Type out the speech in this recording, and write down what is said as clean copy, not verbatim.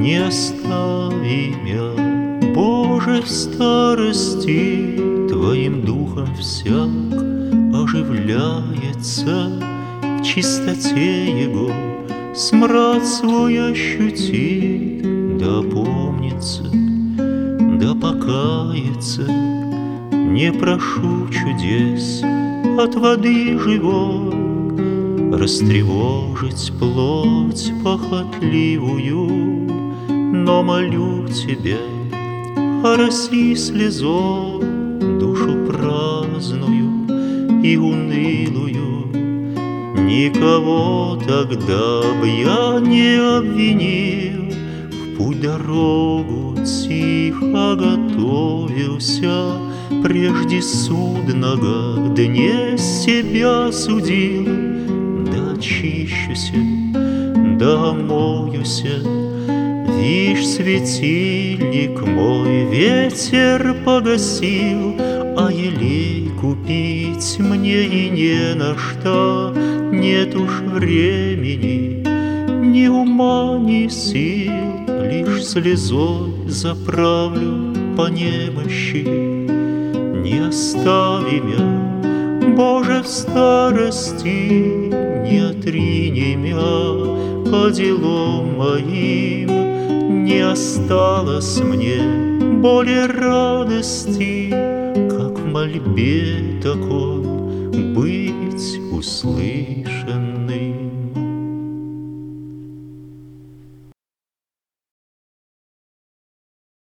Не остави мя, Боже, в старости, Твоим духом всяк оживляется, в чистоте Его смрад свой ощутит, да помнится, да покается. Не прошу чудес от воды живой, растревожить плоть похотливую, но молю Тебя, ороси слезой душу праздную и унылую. Никого тогда б я не обвинил, в путь дорогу тихо готовился, прежде судного дне себя судил. Да очищуся, да омоюся, вишь, светильник мой ветер погасил, а елей купить мне и не на что. Нет уж времени, ни ума, ни сил, лишь слезой заправлю по немощи. Не остави мя, Боже, в старости, не отрини мя по делам моим. Не осталось мне более радости, как в мольбе такой быть услышан.